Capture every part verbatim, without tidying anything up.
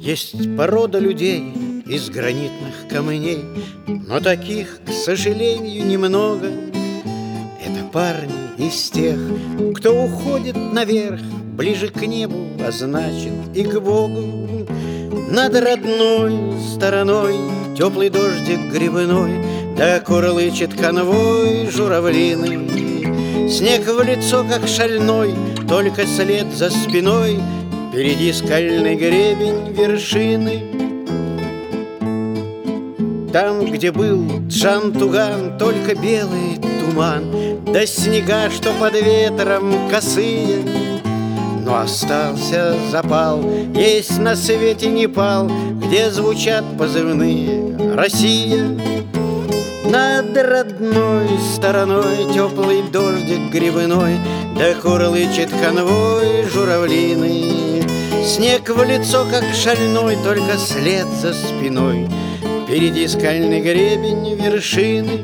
Есть порода людей из гранитных камней, но таких, к сожалению, немного. Это парни из тех, кто уходит наверх, ближе к небу, а значит и к Богу. Над родной стороной теплый дождик грибной, да курлычет конвой журавлиный. Снег в лицо, как шальной, только след за спиной, впереди скальный гребень вершины. Там, где был Джан-Туган, только белый туман, да снега, что под ветром косые. Но остался запал, есть на свете Непал, где звучат позывные «Россия». Над родной стороной теплый дождик грибной, да курлычет конвой журавлиный. Снег в лицо, как шальной, только след за спиной, впереди скальный гребень вершины.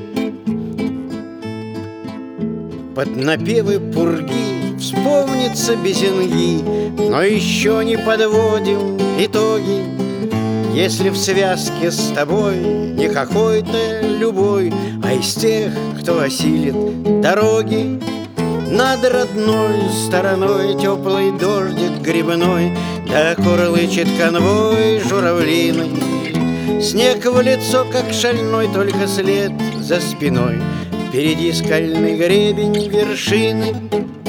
Под напевы пурги вспомнится Безенги, но еще не подводим итоги. Если в связке с тобой не какой-то любой, а из тех, кто осилит дороги. Над родной стороной теплый дождик грибной, да курлычет конвой журавлиный. Снег в лицо, как шальной, только след за спиной, впереди скальный гребень вершины.